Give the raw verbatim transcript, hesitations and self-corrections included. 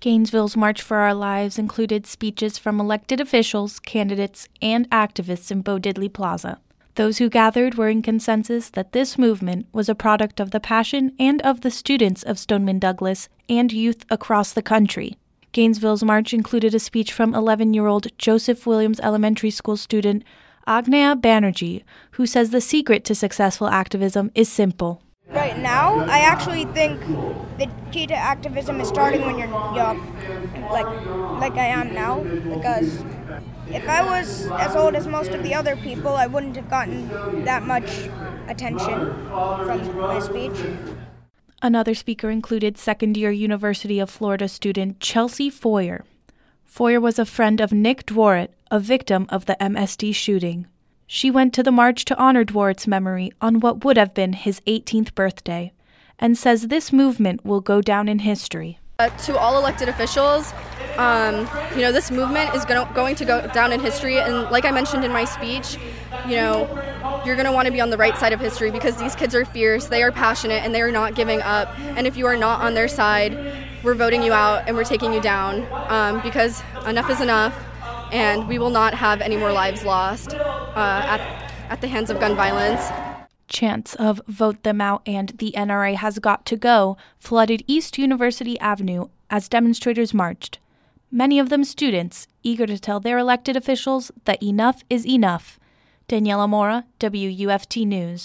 Gainesville's March for Our Lives included speeches from elected officials, candidates, and activists in Bo Diddley Plaza. Those who gathered were in consensus that this movement was a product of the passion and of the students of Stoneman Douglas and youth across the country. Gainesville's march included a speech from eleven-year-old Joseph Williams Elementary School student Agnya Banerjee, who says the secret to successful activism is simple. Right now, I actually think the key to activism is starting when you're young, like like I am now, because if I was as old as most of the other people, I wouldn't have gotten that much attention from my speech. Another speaker included second-year University of Florida student Chelsea Foyer. Foyer was a friend of Nick Dworet, a victim of the M S D shooting. She went to the march to honor Dworet's memory on what would have been his eighteenth birthday, and says this movement will go down in history. Uh, to all elected officials, um, you know, this movement is gonna, going to go down in history, and like I mentioned in my speech, you know, you're going to want to be on the right side of history because these kids are fierce, they are passionate, and they are not giving up, and if you are not on their side, we're voting you out and we're taking you down um, because enough is enough, and we will not have any more lives lost uh, at, at the hands of gun violence. Chants of "Vote Them Out" and "The N R A Has Got to Go" flooded East University Avenue as demonstrators marched, many of them students, eager to tell their elected officials that enough is enough. Daniela Mora, W U F T News.